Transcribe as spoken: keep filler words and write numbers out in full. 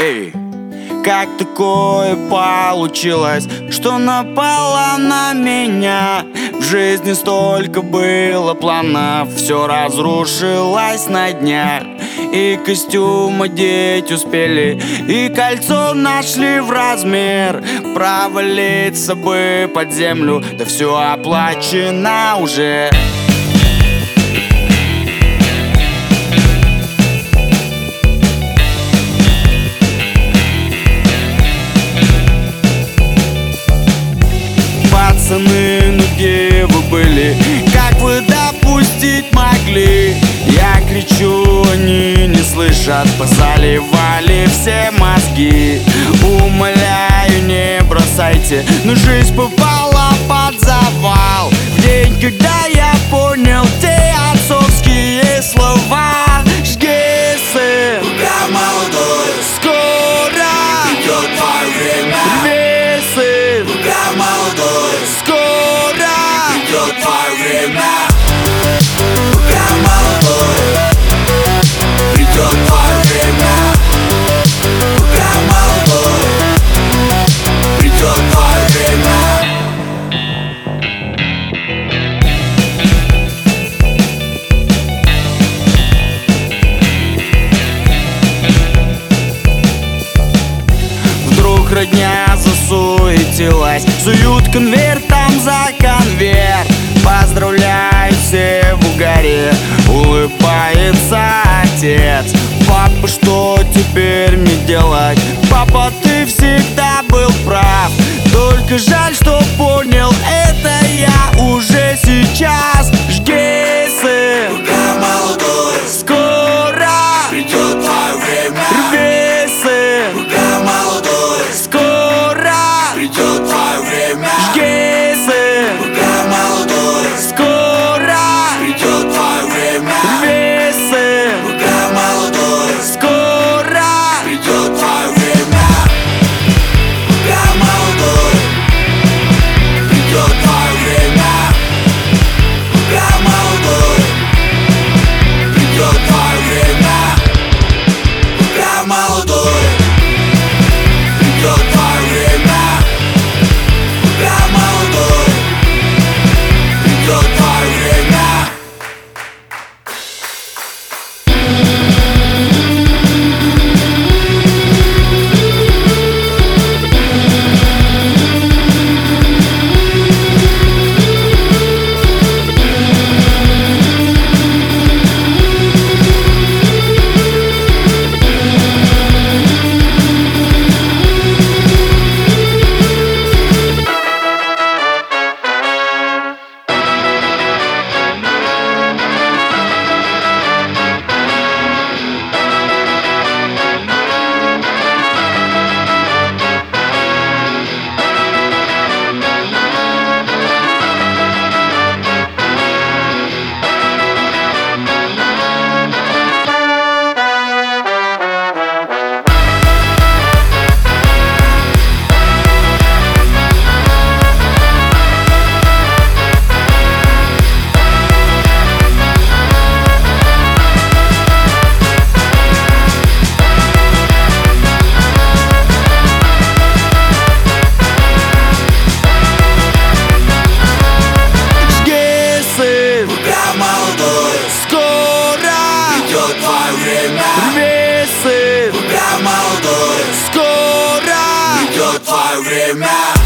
Эй, как такое получилось, что напало на меня? В жизни столько было планов, все разрушилось на днях. И костюм одеть успели, и кольцо нашли в размер. Провалиться бы под землю, да все оплачено уже. Пацаны, ну где вы были? Как вы допустить могли? Я кричу, они не слышат, позаливали все мозги. Умоляю, не бросайте, но жизнь попала под завал. В день, когда я понял те отцовские слова: жги, сын, пока молодой, скоро придет твое время. Рви, сын, Пока молодой, скоро придет твое время. Пока молодой, придет твое время. Пока молодой, придет твое время. Вдруг родня засуетилась, суют конвертом за конверт. Поздравляю, все в угаре, улыбается отец. Папа, что теперь мне делать? Папа, ты всегда был прав. Только жаль, что понял это я уже сейчас. Жги, сын, Пока молодой, скоро придет твое время. рви, сын, Пока молодой, скоро придет твое время. жги, сын, Пока молодой, скоро придет твое время. рви, сын, Пока молодой, скоро придет твое время. Пока молодой, придет твое время. Пока молодой, придет твое время. Пока молодой, придет твое время. Пока молодой, придет твое время. жги, сын, Пока молодой, скоро придет твое время. рви, сын, Пока молодой, скоро придет твое время.